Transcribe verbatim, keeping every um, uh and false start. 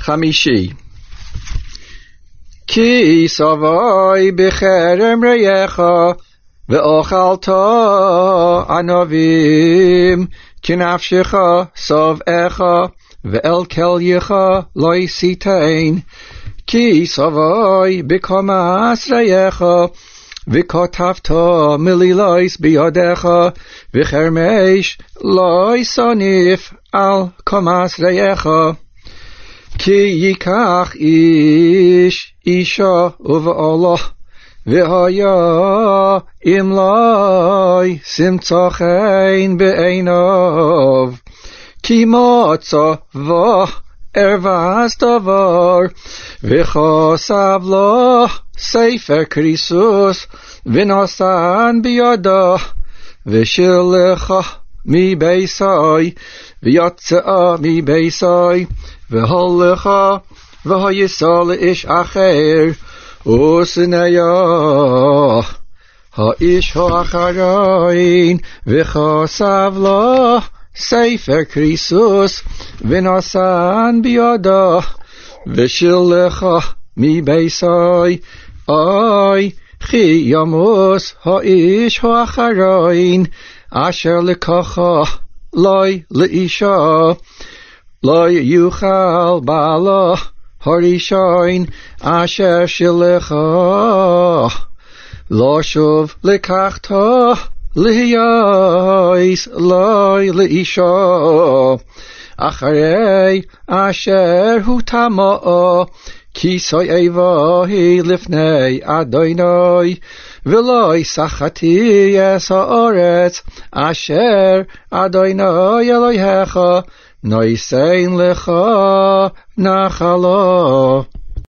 חמישי. כי סבוי בחרם רעך ואוכלת ענבים, כי נפשך שבעך ואל כלייך לא יסיתן. כי סבוי בקומס רעך וכתבת מליליס בידך, וחרמש לא יסניף על קומס רעך. כי ייקח איש אישה ובעלה, והיה אם לא שמצא חן בעיניו. כי מצא בו ערוות דבר, וכוסב לו ספר כריסוס, ונשן בידו, ושלחה מביסי, ויצאה מביסי, והלכה והייסה לאיש אחר, ושנאה האיש האחרין, וכוסב לו ספר כריסוס, ונשן בידו, ושלחה מביסי. אוי, כי ימוס האיש האחרין, אשר לקחה לי לאישה, לא יוכל בעלה הראשון אשר שלחה. לא שוב לקחתה ליועץ לי לאישה, אחרי אשר הוא טמא, כי סייבה היא לפני אדוני, ולא יסחתי את הארץ אשר אדוני אלוהיך נותן לך נחלה.